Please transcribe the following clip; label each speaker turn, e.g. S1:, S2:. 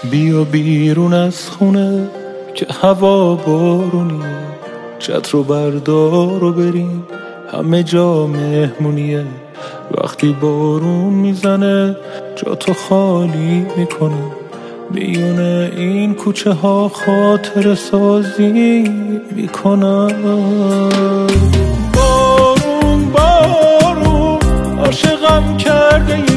S1: بیا بیرون از خونه که هوا بارونیه، چتر رو بردار و بریم همه جا مهمونیه. وقتی بارون میزنه جا تو خالی میکنه، میون این کوچه ها خاطر سازی میکنم. بارون بارون عاشقم کرده